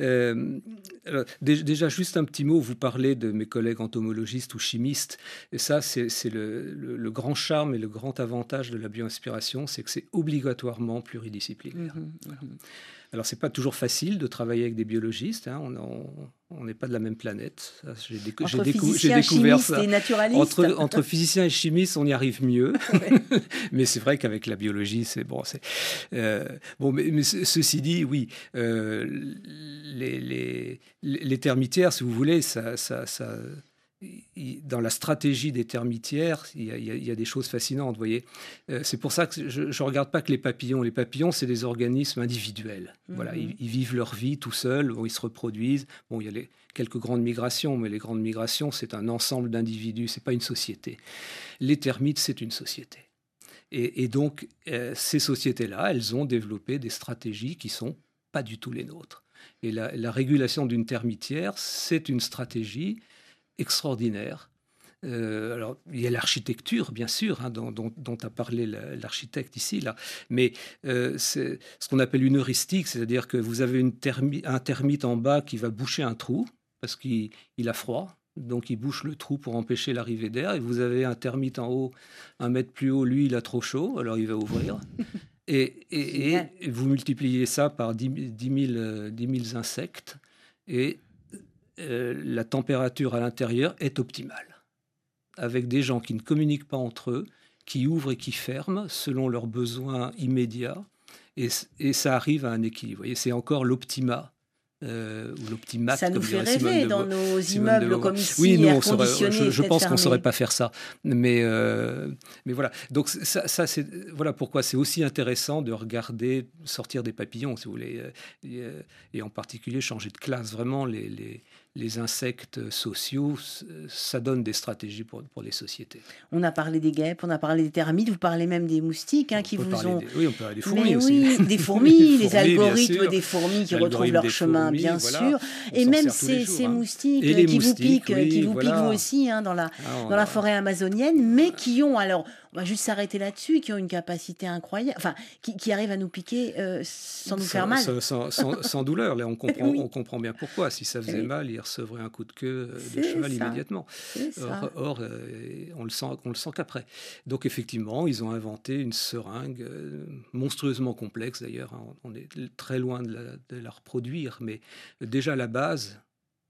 S5: Déjà, juste un petit mot, vous parlez de mes collègues entomologistes ou chimistes, et ça, c'est le grand charme et le grand avantage de la bio-inspiration, c'est que c'est obligatoirement pluridisciplinaire. Alors, c'est pas toujours facile de travailler avec des biologistes, on n'est pas de la même planète. J'ai découvert ça. Entre physiciens et chimistes, on y arrive mieux. Mais c'est vrai qu'avec la biologie, c'est bon. Mais ceci dit, oui, les termitières, si vous voulez, dans la stratégie des termitières, il y a des choses fascinantes, vous voyez. C'est pour ça que je ne regarde pas que les papillons. Les papillons, c'est des organismes individuels. Voilà, ils vivent leur vie tout seuls, ils se reproduisent. Bon, il y a quelques grandes migrations, mais les grandes migrations, c'est un ensemble d'individus, ce n'est pas une société. Les termites, c'est une société. Et donc, ces sociétés-là, elles ont développé des stratégies qui ne sont pas du tout les nôtres. Et la régulation d'une termitière, c'est une stratégie extraordinaire. Alors, il y a l'architecture, bien sûr, dont a parlé l'architecte ici, là. Mais c'est ce qu'on appelle une heuristique, c'est-à-dire que vous avez un termite en bas qui va boucher un trou parce qu'il a froid. Donc, il bouche le trou pour empêcher l'arrivée d'air. Et vous avez un termite en haut, 1 mètre plus haut, lui, il a trop chaud, alors il va ouvrir. Et vous multipliez ça par 10 000 insectes et la température à l'intérieur est optimale, avec des gens qui ne communiquent pas entre eux, qui ouvrent et qui ferment selon leurs besoins immédiats, et ça arrive à un équilibre. Vous voyez, c'est encore l'optima. Ou l'optimate.
S4: Ça nous fait rêver dans nos immeubles comme ici,
S5: oui, nous,
S4: je
S5: pense qu'on ne saurait pas faire ça. Mais voilà. Donc ça c'est, voilà pourquoi c'est aussi intéressant de regarder sortir des papillons, si vous voulez, et en particulier changer de classe. Vraiment, les insectes sociaux, ça donne des stratégies pour les sociétés.
S4: On a parlé des guêpes, on a parlé des termites, vous parlez même des moustiques qui vous ont...
S5: Oui, on peut parler des fourmis aussi.
S4: Oui, des fourmis, les algorithmes des fourmis qui retrouvent leur chemin, bien sûr. Et même ces moustiques qui vous piquent vous aussi dans la forêt amazonienne, mais qui ont alors... On va juste s'arrêter là-dessus, qui ont une capacité incroyable, enfin, qui arrivent à nous piquer sans nous faire mal.
S5: Sans douleur. Là, on comprend bien pourquoi. Si ça faisait mal, ils recevraient un coup de queue de cheval immédiatement. Or, on le sent qu'après. Donc, effectivement, ils ont inventé une seringue monstrueusement complexe, d'ailleurs. On est très loin de la reproduire, mais déjà à la base,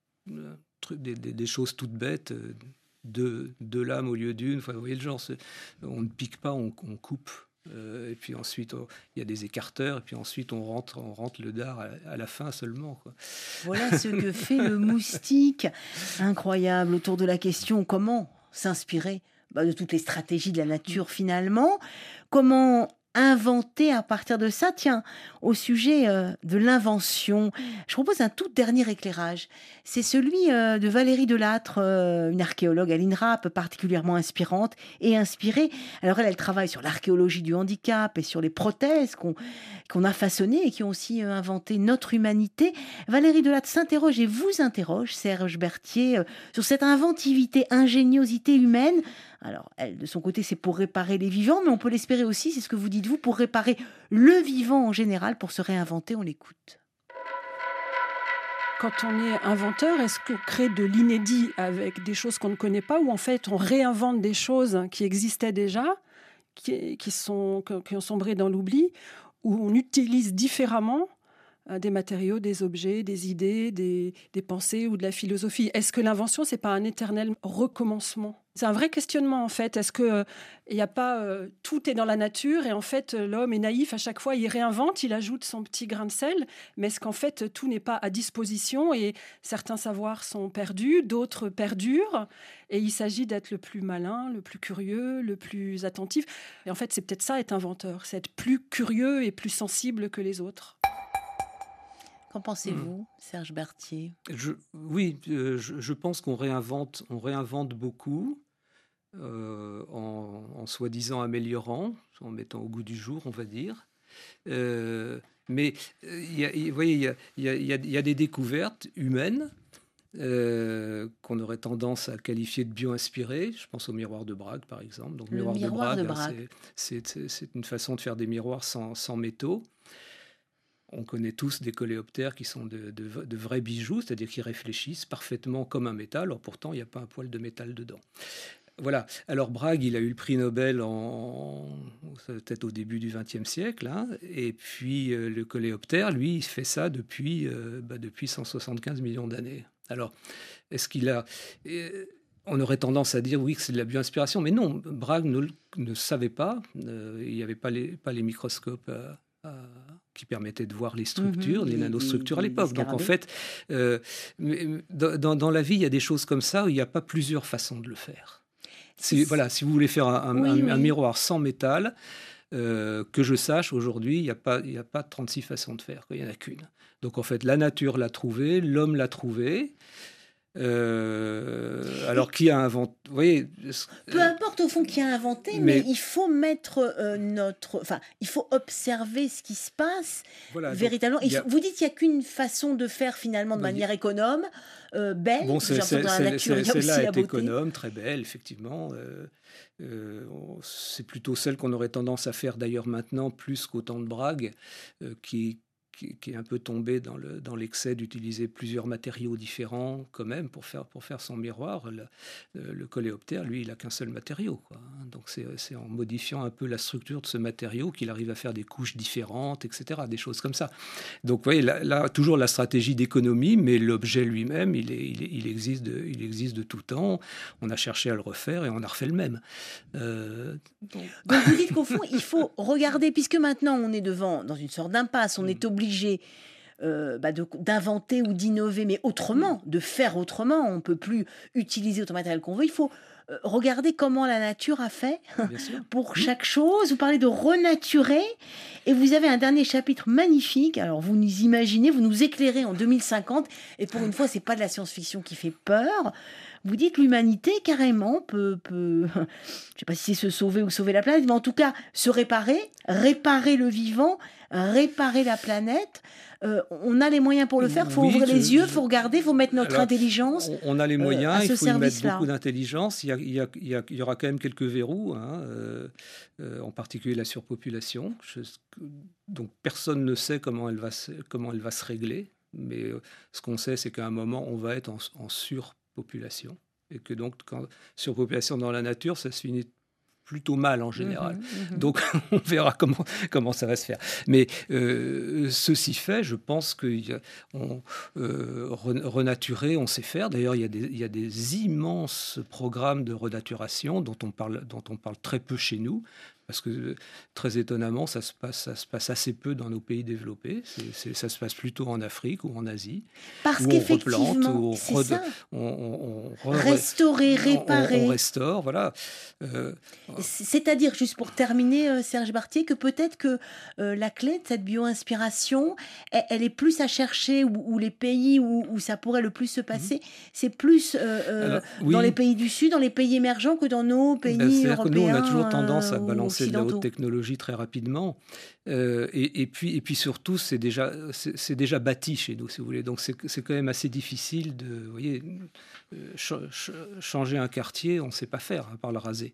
S5: des choses toutes bêtes... Deux lames au lieu d'une. Enfin, vous voyez le genre, on ne pique pas, on coupe. Et puis ensuite, il y a des écarteurs. Et puis ensuite, on rentre le dard à la fin seulement, quoi.
S4: Voilà ce que fait le moustique. Incroyable. Autour de la question, comment s'inspirer de toutes les stratégies de la nature finalement. Comment inventer à partir de ça. Tiens, au sujet de l'invention, je propose un tout dernier éclairage. C'est celui de Valérie Delattre, une archéologue à l'INRAP particulièrement inspirante et inspirée. Alors elle travaille sur l'archéologie du handicap et sur les prothèses qu'on a façonnées et qui ont aussi inventé notre humanité. Valérie Delattre s'interroge et vous interroge, Serge Berthier, sur cette inventivité, ingéniosité humaine. Alors, elle, de son côté, c'est pour réparer les vivants, mais on peut l'espérer aussi, c'est ce que vous dites vous, pour réparer le vivant en général, pour se réinventer. On l'écoute.
S13: Quand on est inventeur, est-ce qu'on crée de l'inédit avec des choses qu'on ne connaît pas, ou en fait on réinvente des choses qui existaient déjà, qui ont sombré dans l'oubli, où on utilise différemment des matériaux, des objets, des idées, des pensées ou de la philosophie. Est-ce que l'invention, c'est pas un éternel recommencement ? C'est un vrai questionnement, en fait. Est-ce que il n'y a pas... tout est dans la nature et en fait, l'homme est naïf. À chaque fois, il réinvente, il ajoute son petit grain de sel. Mais est-ce qu'en fait, tout n'est pas à disposition et certains savoirs sont perdus, d'autres perdurent. Et il s'agit d'être le plus malin, le plus curieux, le plus attentif. Et en fait, c'est peut-être ça, être inventeur. C'est être plus curieux et plus sensible que les autres.
S4: Qu'en pensez-vous, Serge Berthier ?
S5: Je pense qu'on réinvente beaucoup en soi-disant améliorant, en mettant au goût du jour, on va dire. Mais vous voyez, il y a des découvertes humaines qu'on aurait tendance à qualifier de bio-inspirées. Je pense au miroir de Bragg, par exemple. Donc,
S4: le miroir de Bragg.
S5: C'est une façon de faire des miroirs sans métaux. On connaît tous des coléoptères qui sont de vrais bijoux, c'est-à-dire qui réfléchissent parfaitement comme un métal, or pourtant il n'y a pas un poil de métal dedans. Voilà. Alors Bragg, il a eu le prix Nobel peut-être au début du XXe siècle, et puis le coléoptère, lui, il fait ça depuis 175 millions d'années. Alors, est-ce qu'il a... On aurait tendance à dire oui que c'est de la bio-inspiration, mais non, Bragg ne savait pas, il n'y avait pas les microscopes qui permettait de voir les structures, les nanostructures à l'époque. Donc en fait, dans la vie, il y a des choses comme ça où il n'y a pas plusieurs façons de le faire. Si vous voulez faire un miroir sans métal, que je sache, aujourd'hui, il n'y a pas 36 façons de faire, il n'y en a qu'une. Donc en fait, la nature l'a trouvé, l'homme l'a trouvé. Alors qui a inventé, vous voyez,
S4: peu importe au fond qui a inventé, mais il faut mettre il faut observer ce qui se passe véritablement. Vous dites qu'il n'y a qu'une façon de faire finalement de manière économe, belle.
S5: Bon, celle-là est économe, très belle, effectivement. C'est plutôt celle qu'on aurait tendance à faire d'ailleurs maintenant plus qu'au temps de Bragg, qui est un peu tombé dans l'excès d'utiliser plusieurs matériaux différents quand même pour faire son miroir. Le coléoptère, lui, il n'a qu'un seul matériau, quoi. Donc c'est en modifiant un peu la structure de ce matériau qu'il arrive à faire des couches différentes, etc., des choses comme ça. Donc vous voyez, là toujours la stratégie d'économie, mais l'objet lui-même, il existe de tout temps. On a cherché à le refaire et on a refait le même.
S4: Donc vous dites qu'au fond, il faut regarder, puisque maintenant on est dans une sorte d'impasse, on est obligé d'inventer ou d'innover, mais autrement, de faire autrement. On ne peut plus utiliser autant de matériel qu'on veut. Il faut regarder comment la nature a fait pour chaque chose. Vous parlez de renaturer, et vous avez un dernier chapitre magnifique. Alors vous nous imaginez, vous nous éclairez en 2050, et pour une fois, c'est pas de la science-fiction qui fait peur. Vous dites l'humanité, carrément, peut je ne sais pas si c'est se sauver ou sauver la planète, mais en tout cas, se réparer le vivant, réparer la planète. On a les moyens pour le faire, il faut ouvrir les yeux, il faut regarder, il faut mettre notre intelligence.
S5: On a les moyens, il faut y mettre beaucoup d'intelligence. Il y aura quand même quelques verrous, en particulier la surpopulation. Donc personne ne sait comment elle va se régler, mais ce qu'on sait, c'est qu'à un moment, on va être en surpopulation. Et que donc, surpopulation dans la nature, ça se finit plutôt mal en général. Donc, on verra comment ça va se faire. Mais ceci fait, je pense que renaturer, on sait faire. D'ailleurs, il y a des immenses programmes de renaturation dont on parle très peu chez nous. Parce que, très étonnamment, ça se passe assez peu dans nos pays développés. Ça se passe plutôt en Afrique ou en Asie.
S4: Parce qu'effectivement, c'est ça. Restaurer, réparer.
S5: On restaure, voilà.
S4: C'est-à-dire, juste pour terminer, Serge Bartier, que peut-être que la clé de cette bio-inspiration, elle est plus à chercher, ou les pays où ça pourrait le plus se passer, c'est plus dans les pays du Sud, dans les pays émergents, que dans nos pays européens.
S5: Que nous, on a toujours tendance à balancer de la haute technologie très rapidement, et puis surtout c'est déjà bâti chez nous, si vous voulez, donc c'est quand même assez difficile de, vous voyez, changer un quartier, on ne sait pas faire à part le raser.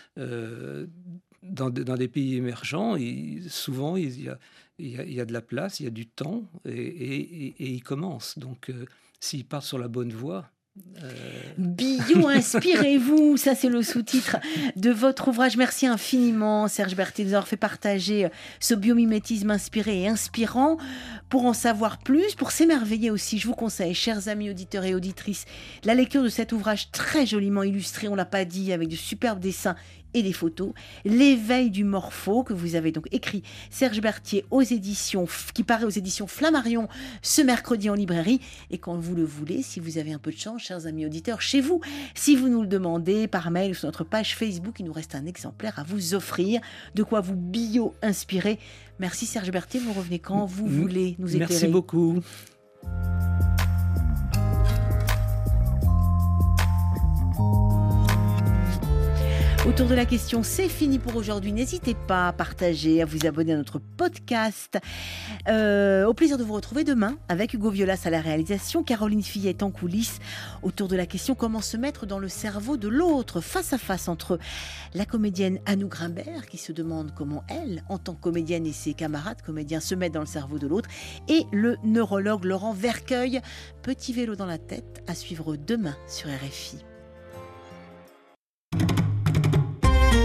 S5: Dans des pays émergents, souvent il y a de la place, il y a du temps, et ils commencent, donc s'ils partent sur la bonne voie.
S4: Bio, inspirez-vous, ça c'est le sous-titre de votre ouvrage. Merci infiniment, Serge Berthier, de nous avoir fait partager ce biomimétisme inspiré et inspirant. Pour en savoir plus, pour s'émerveiller aussi, je vous conseille, chers amis auditeurs et auditrices, la lecture de cet ouvrage très joliment illustré, on ne l'a pas dit, avec de superbes dessins et des photos, L'éveil du morpho, que vous avez donc écrit, Serge Berthier, qui paraît aux éditions Flammarion ce mercredi en librairie. Et quand vous le voulez, si vous avez un peu de chance, chers amis auditeurs, chez vous, si vous nous le demandez par mail ou sur notre page Facebook, il nous reste un exemplaire à vous offrir, de quoi vous bio-inspirer. Merci Serge Berthier, vous revenez quand vous voulez nous éclairer.
S5: Merci beaucoup.
S4: Autour de la question, c'est fini pour aujourd'hui. N'hésitez pas à partager, à vous abonner à notre podcast. Au plaisir de vous retrouver demain avec Hugo Violas à la réalisation, Caroline Fillette en coulisses. Autour de la question, comment se mettre dans le cerveau de l'autre, face à face entre la comédienne Anou Grimbert, qui se demande comment elle, en tant que comédienne, et ses camarades comédiens se mettent dans le cerveau de l'autre, et le neurologue Laurent Vercueil. Petit vélo dans la tête, à suivre demain sur RFI.